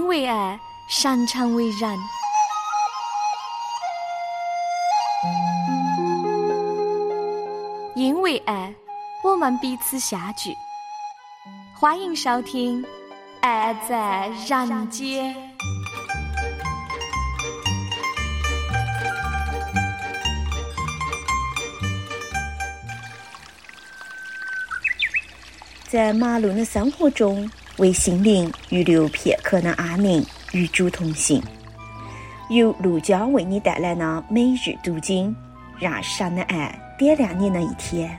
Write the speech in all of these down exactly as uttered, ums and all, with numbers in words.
为爱，擅长为人。因为爱，我们彼此相聚。欢迎收听《爱在人间》。 在马路的生活中，为心灵预留片刻的安宁，与主同行。由陆江为你带来的每日读经，让神的爱点亮你的一天。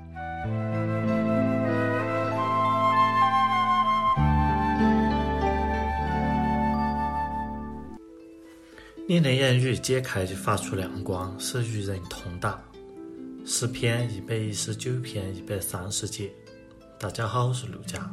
你的言语解开就发出亮光，使与人同达。诗篇一百一十九篇一百三十节。大家好，我是陆家。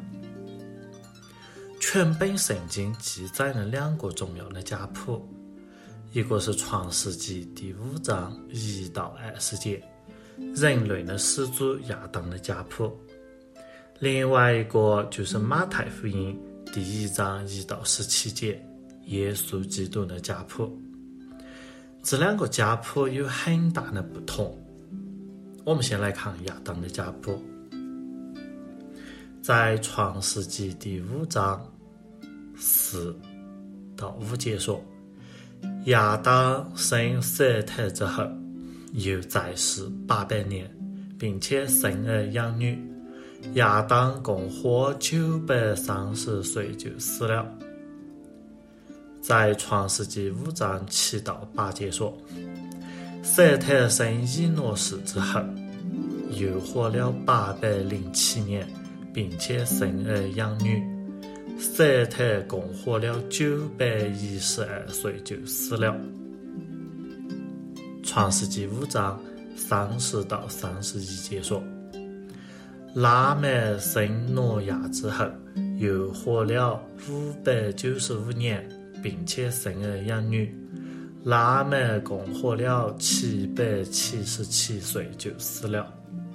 全本圣经记载了两个重要的家谱，一个是创世纪第五章一到二十节，人类的始祖亚当的家谱，另外一个就是马太福音第一章一到十七节，耶稣基督的家谱。这两个家谱有很大的不同。我们先来看亚当的家谱。在创世纪第五章四到五节说，亚当生舍特之后，又在世八百年，并且生儿养女。亚当共活九百三十岁就死了。在创世纪五章七到八节说，舍特生以诺士之后，又活了八百零七年，并且生儿养女。舍特共活了九百一十二岁就死了。创世纪五章三十到三十一节说，拉麦生挪亚之后，又活了五百九十五年，并且生儿养女。拉麦共活了七百七十七岁就死了。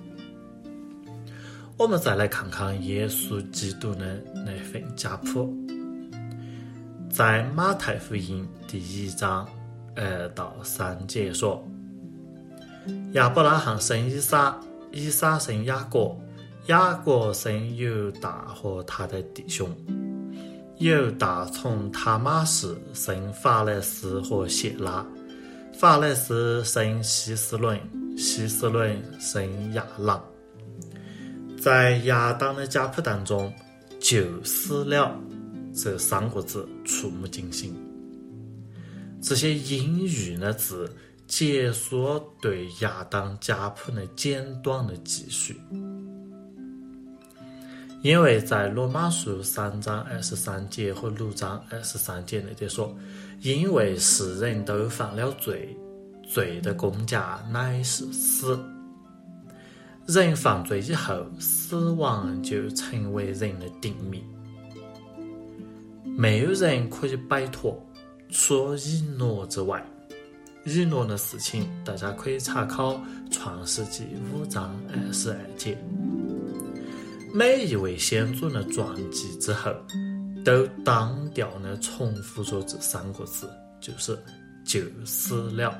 我们再来看看耶稣基督的那份家谱。在马太福音第一章二到三节说，亚伯拉罕生以撒，以撒生雅各，雅各生犹大和他的弟兄。犹大从他玛氏生法勒斯和谢拉，法勒斯生希斯伦，希斯伦生亚朗。在亚当的家谱当中，就死了这三个字触目惊心。这些阴郁的字结束了对亚当家谱的简短的记叙。因为在罗马书三章二十三节和六章二十三节那里说，因为世人都犯了罪，罪的工价乃是死。人犯罪以后，死亡就成为人的定命，没有人可以摆脱，除了以诺之外。以诺的事情大家可以查考创世纪五章二十二节。每一位先祖的传记之后，都单调地重复着这三个字，就是就死了。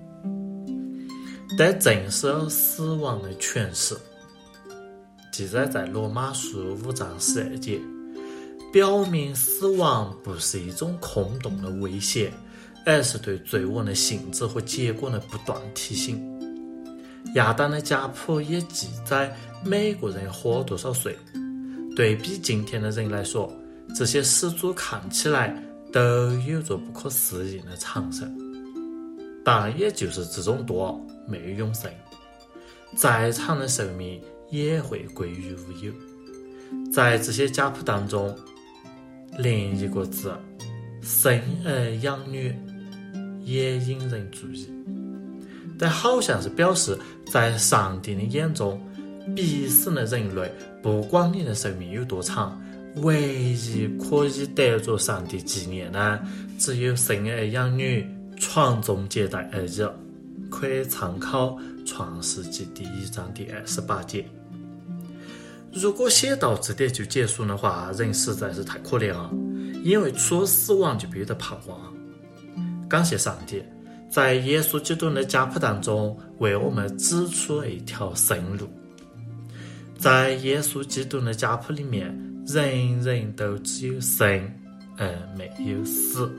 但正是死亡的诠释，记载在罗马书五章十二节，表明死亡不是一种空洞的威胁，而是对罪恶的性质和结果的不断提醒。亚当的家谱也记载每个人活多少岁。对比今天的人来说，这些始祖看起来都有着不可思议的长寿，但也就是这种多没有永生，再长的寿命也会归于无有。在这些家谱当中，另一个字生儿养女也引人注意，但好像是表示在上帝的眼中，逼死的人类，不管你的寿命有多长，唯一可以得着上帝纪念的，只有生儿养女、传宗接代而已。可以参考创世纪第一章第二十八节。如果写到这点就结束的话，人实在是太可怜了。 因为处死亡就必得彷徨。感谢上帝，在耶稣基督的家谱当中为我们指出了一条生路。在耶稣基督的家谱里面，人人都只有生而没有死。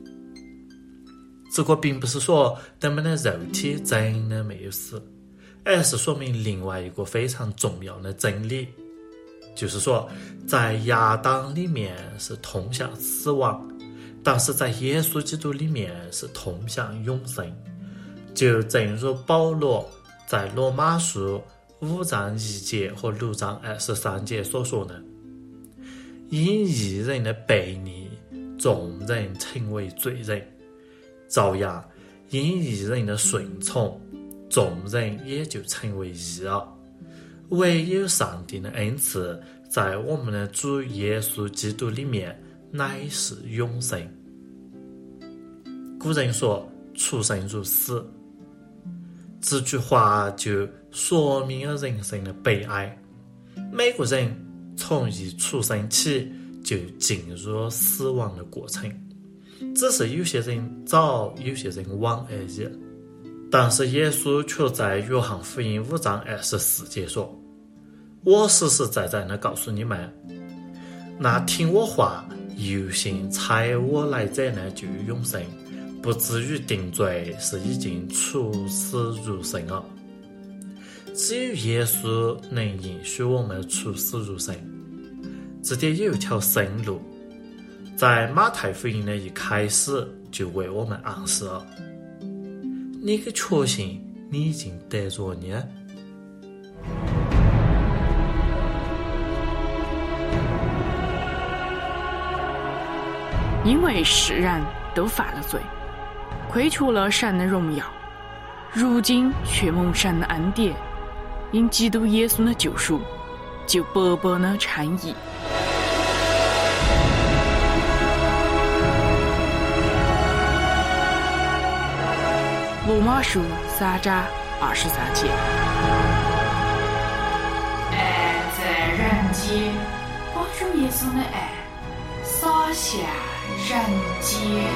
这个并不是说我们的肉体真的没有死，而是说明另外一个非常重要的真理，就是说在亚当里面是通向死亡，但是在耶稣基督里面是通向永生。就正如保罗在罗马书五章一节和六章二十三节所说的，因一人的悖逆，众人成为罪人，照样因一人的顺从，众人也就成为义了。唯有上帝的恩赐在我们的主耶稣基督里面乃是永生。古人说出生入死，这句话就说明了人生的悲哀。每个人从一出生起就进入死亡的过程，只是有些人早，有些人晚而已。但是耶稣却在约翰福音五章二十四节说，我实实在在地告诉你们，那听我话又信差我来者呢，就有永生，不至于定罪，是已经出死入生了。只有耶稣能允许我们出死入生，这点有一条生路，在马太福音的一开始就为我们暗示了。你可确信你已经得着呢？ 因为世人都犯了罪，亏缺了神的荣耀，如今却蒙神的恩典，因基督耶稣的救赎，就白白的称义。罗马书三章二十三节。 爱在人间，把主耶稣的爱洒向人间。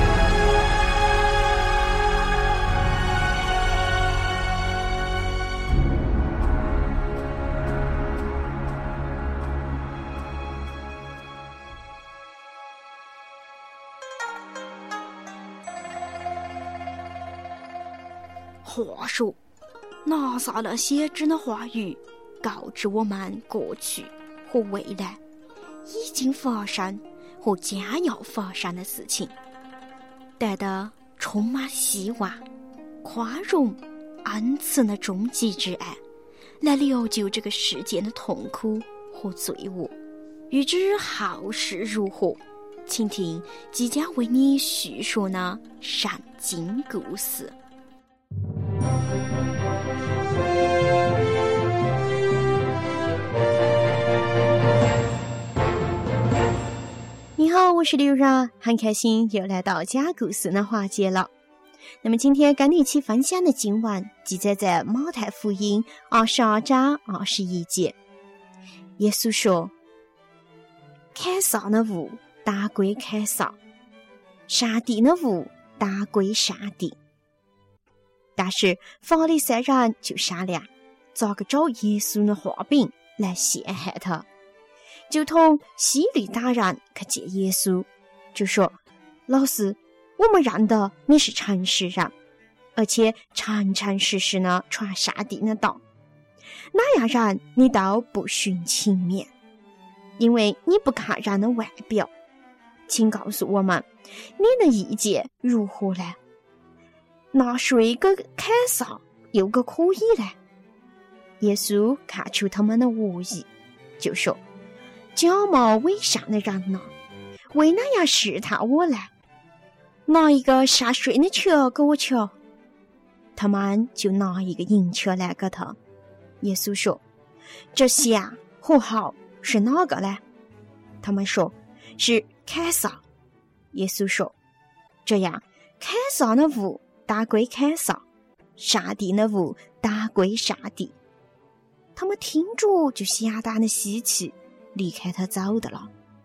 话说，拿撒勒先知的话语告知我们过去和未来已经发生和将要发生的事情，带着充满希望、宽容、恩慈的终极之爱，来疗救这个世界的痛苦和罪恶。欲知后事如何，请听即将为你叙说的圣经故事。你好，我是刘然，很开心又来到讲故事的环节了。那么今天跟你一起分享的经文记载在马太福音二十二章二十一节。耶稣说，凯撒的物大归凯撒，上帝的物大归上帝。但是法利赛人就商量找个找耶稣的画饼来陷害他，就同希律大人去见耶稣，就说，老师，我们认得你是诚实人，而且诚诚实实的传上帝的道，那样人你都不徇情面，因为你不看人的外表，请告诉我们你的意见如何呢？那谁个凯撒有个可以呢？耶稣看出他们的恶意，就说，假冒伪善的人呢，为那样试探我呢？拿一个上水的球给我瞧。他们就拿一个银球来给他。耶稣说，这香和好是哪个呢？他们说，是凯撒。耶稣说，这样凯撒的物大归凯撒，上帝的物大归上帝。他们听着就相当的稀奇，离开他走的了。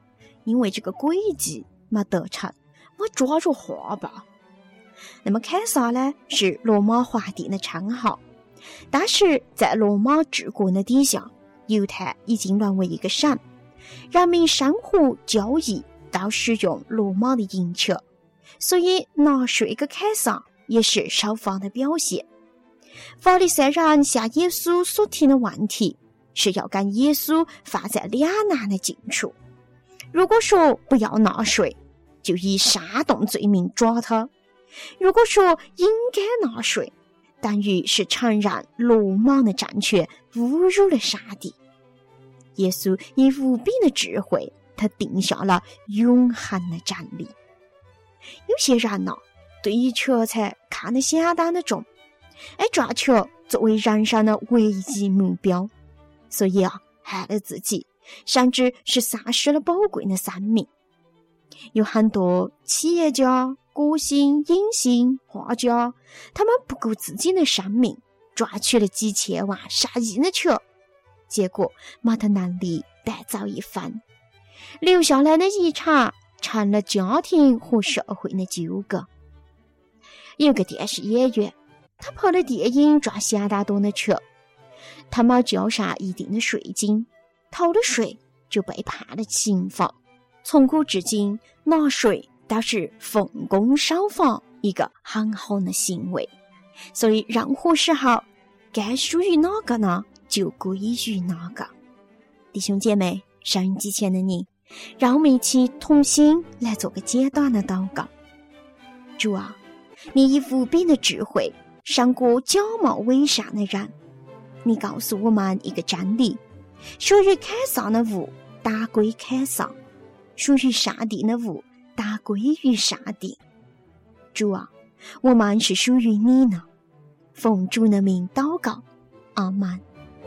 因为这个诡计没得逞，没抓住话吧。那么凯撒呢，是罗马皇帝的称号，但是在罗马治国的底下，犹太已经沦为一个省，人民生活交易都使用罗马的银钱，所以纳税给凯撒也是受放的表现。法利赛人向耶稣所提的问题是要跟耶稣放在两难的境处。如果说不要纳税，就以煽动罪名抓他；如果说应该纳税，等于是承认罗马的政权侮辱了上帝。耶稣以无比的智慧，他定下了永恒的真理。有些人呢、啊，对于钱财看得相当的重，而抓钱作为人生的唯一目标，所以啊，害了自己，甚至是丧失了宝贵的生命。有很多企业家、歌星、影星、画家，他们不顾自己的生命，赚取了几千万、上亿的钱，结果没得能力带走一分，留下来的遗产成了家庭和社会的纠葛。有个电视演员，他拍了电影赚相当多的钱，他没交上一定的税金，偷了税就被判了刑罚。从古至今，纳税都是奉公守法一个很好的行为，所以任何时候该属于哪个呢，就归于哪个。弟兄姐妹，收音机前的你，让我们一起同心来做个简单的祷告。主啊，你以无比的智慧胜过假冒伪善的人，你告诉我们一个真理：属于凯撒的物打归凯撒，属于上帝的物打归于上帝。主啊，我们是属于你呢。奉主的名祷告，阿们。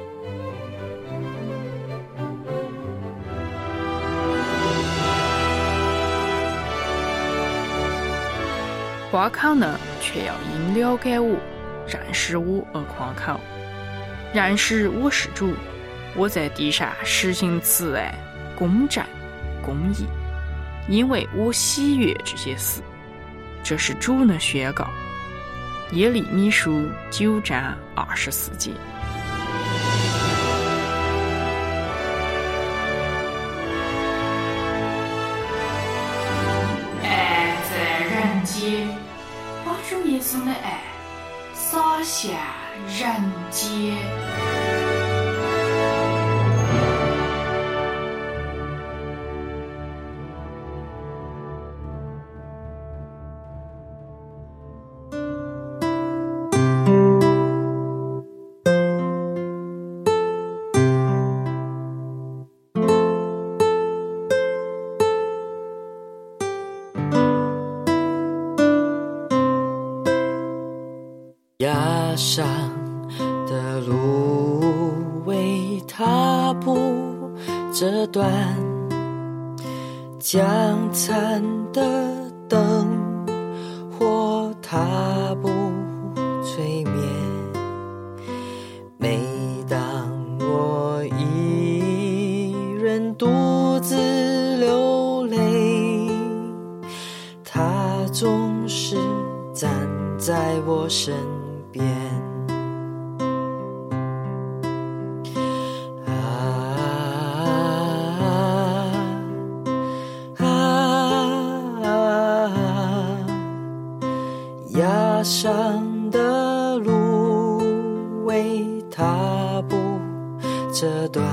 夸口呢，却要因了解我、认识我而夸口。认识我是主，我在地上实行慈爱、公正、公义，因为我喜悦这些事。这是主的宣告。耶利米书九章二十四节。 爱在人间，把主耶稣的爱洒向人间。 崖上的芦苇踏步这段，将残的灯火踏步催眠。每当我一人独自流泪，他总是站在我身边。啊啊啊！崖上的芦苇踏步这段。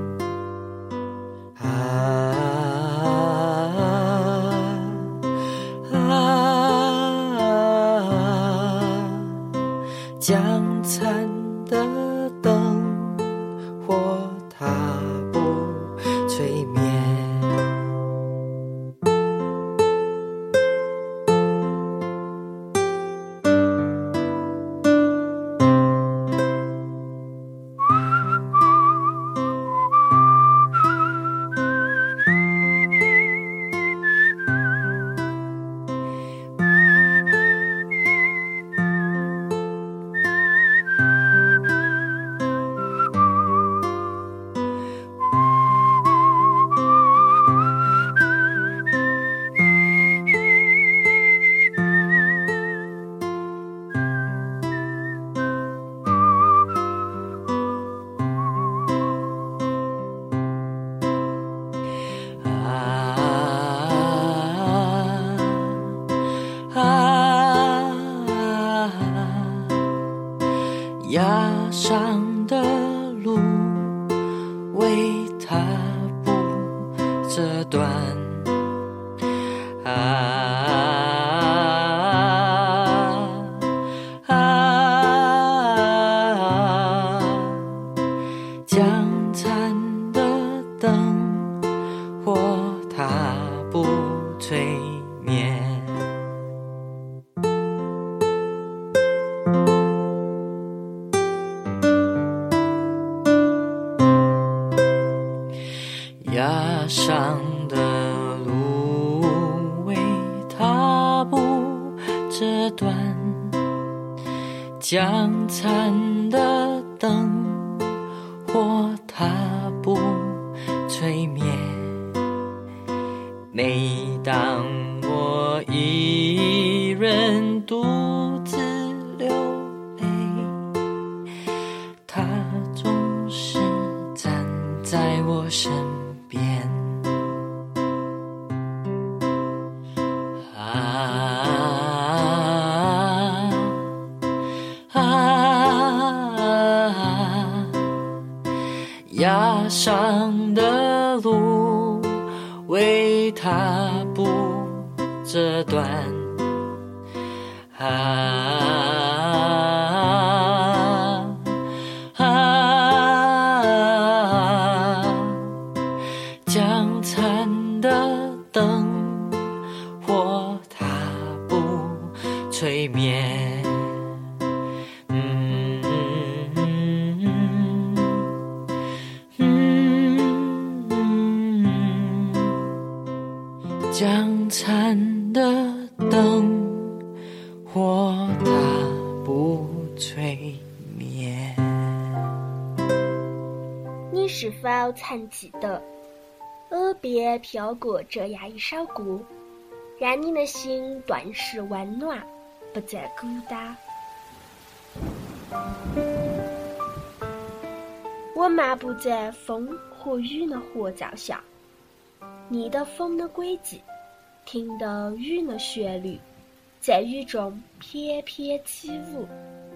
啊将残的灯火踏步催眠。 崖上的路为踏步这段，将残的灯或踏步吹灭。每当我一人独自流泪，他总是站在我身边。啊啊，崖上的路为踏步这段，啊啊，将残的灯或踏步吹灭。嗯嗯嗯，将残的灯或踏步吹灭。 你是否曾记得耳边飘过这样一首歌，让你的心顿时温暖，不再孤单？我漫步在风和雨的合照下，逆的风的轨迹，听的雨的旋律，在雨中翩翩起舞。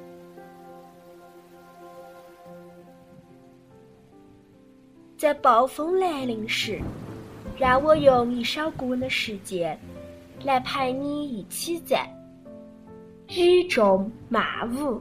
在暴风来临时，让我用一首歌的时间来陪你一起在雨中漫舞。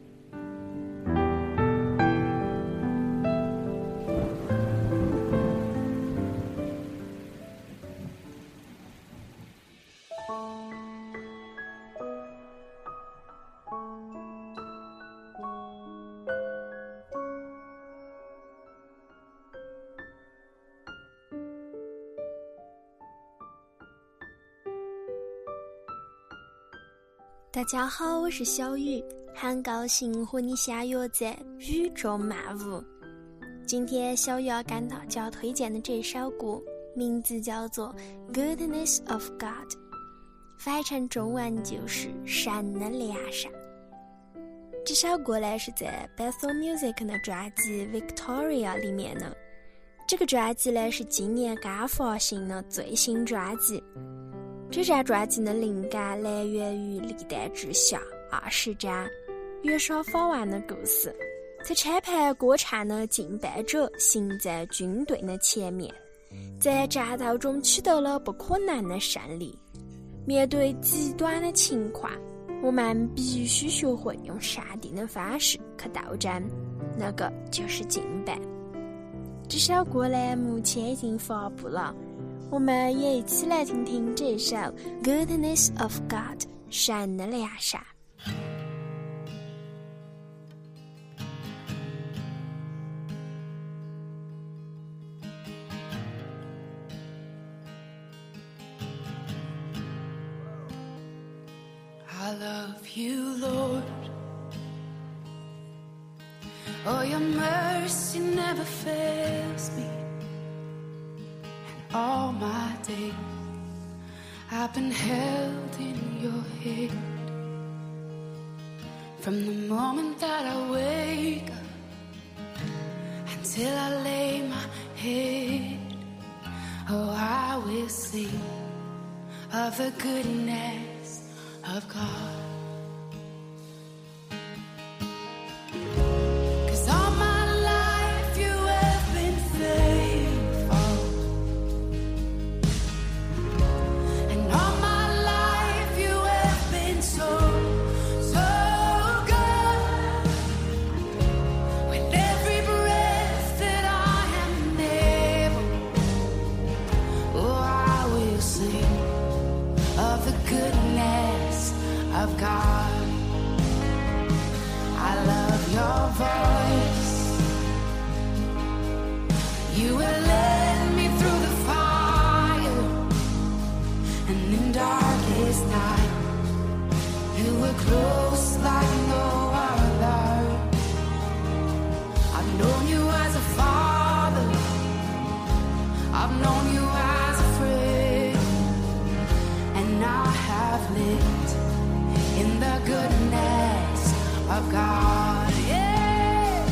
大家好，我是小雨，很高兴和你相约在雨中漫舞。今天小雨要跟大家推荐的这首歌名字叫做 Goodness of God， 翻译成中文就是神的良善。这首歌呢是在 Bethel Music 的专辑 Victoria 里面的。这个专辑呢是今年刚发行的最新专辑。这张专辑的灵感来源于历代志下二十章约沙法王的故事。在拆盘歌唱的敬拜者行在军队的前面，在战斗中取得了不可能的胜利。面对极端的情况，我们必须学会用上帝的方式去斗争，那个就是敬拜。这首歌呢目前已经发布了，我们也一起来听听这首 Goodness of God， 神的良善。 I love you, Lord. Oh, your mercy never fails me. And all my days I've been held in your hand. From the moment that I wake up until I lay my head, oh, I will sing of the goodness of God. 'Cause all my life you have been faithful, and all my life you have been so, so good. With every breath that I am able, oh, I will sing of the goodness of God. I love your voice. You will lead me through the close like no other. I've known you as a father, I've known you as a friend, and I have lived in the goodness of God, yeah.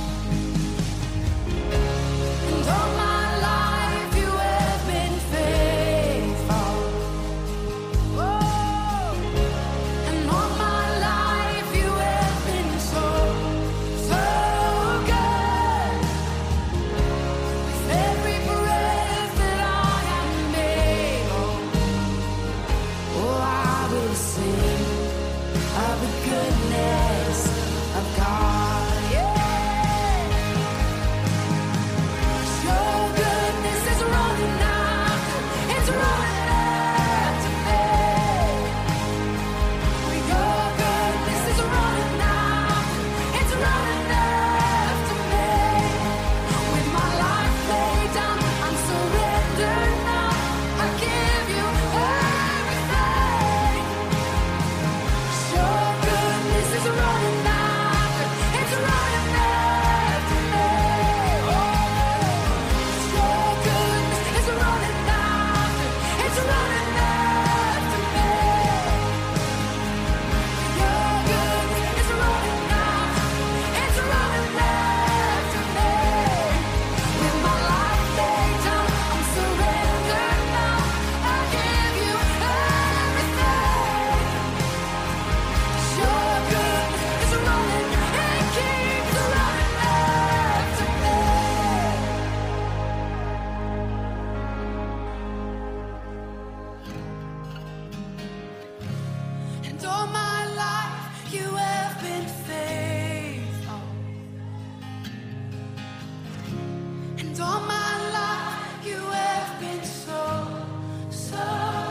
And all my life you have been faithful. Oh, and all my life you have been so, so good. With every breath that I am able, oh, I will sing of the goodness of God, yeah. Your goodness is running after, it's running after me. Your goodness is running after, it's running after me. With my life laid down, I'm surrendered now. I give you everything. Your goodness is running after, it's running after me. Your goodness is running after, it's running after me. Your goodness is running after, it's running after me. With my life laid down, I'm surrendered now. I give you everything. Your goodness is running, it keeps running after me. And all my life you have been faithful. And all my life you have been so, so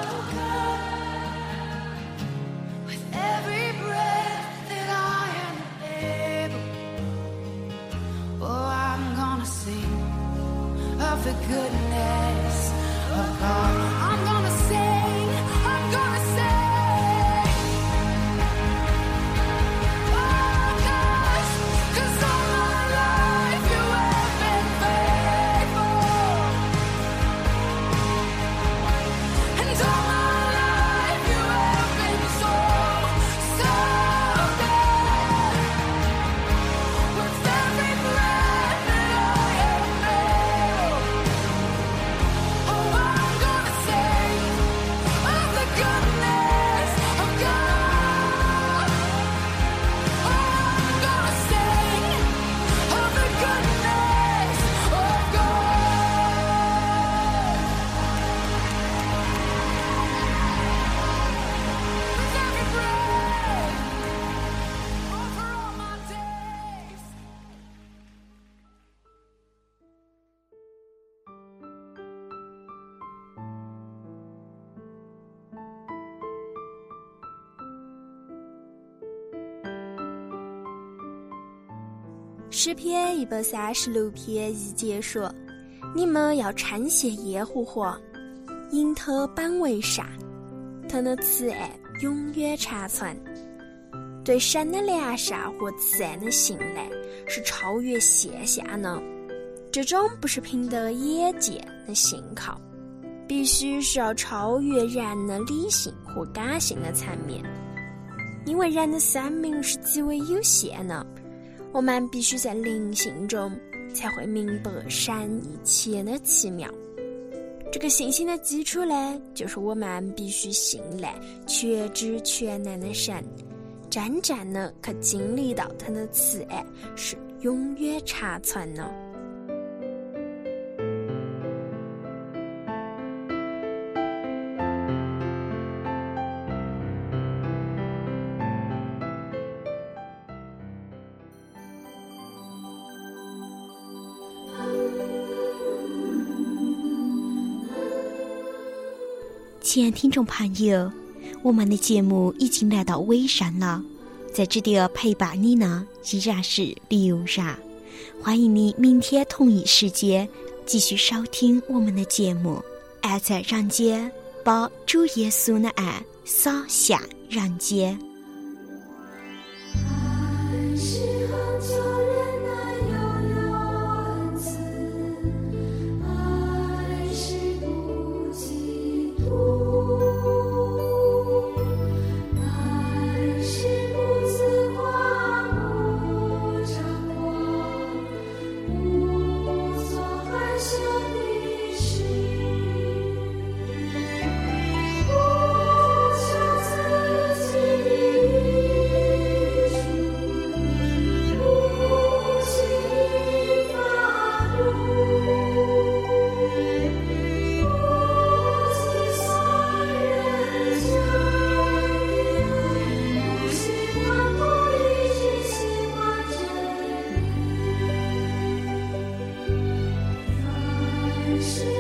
good. With every breath that I am able, oh, I'm gonna sing of the goodness of God. I'm gonna sing, I'm gonna sing. Oh, 'cause, 'cause all my life you have been faithful. And all my life you have been so, so good. With every breath that I am able, oh, I'm gonna sing of the goodness of God. Oh, I'm gonna sing of the goodness of God. With every breath, oh, for all my days. 诗篇一百三十六篇一节说：“你们要称谢耶和华，因他本为善，他的慈爱永远长存。”对神的良善和慈爱的信赖是超越现象的，这种不是凭着眼见的信靠，必须是要超越人的理性和感性的层面。因为人的生命是极为有限的，我们必须在灵性中才会明白神一切的奇妙。这个信心的基础呢，就是我们必须信赖全知全能的神，真正的可经历到他的慈爱是永远长存的。 亲爱听众朋友，我们的节目已经来到尾声了，在这里陪伴你呢依然是刘然，欢迎你明天同一时间继续收听我们的节目。爱在人间，把主耶稣的爱洒向人间。 是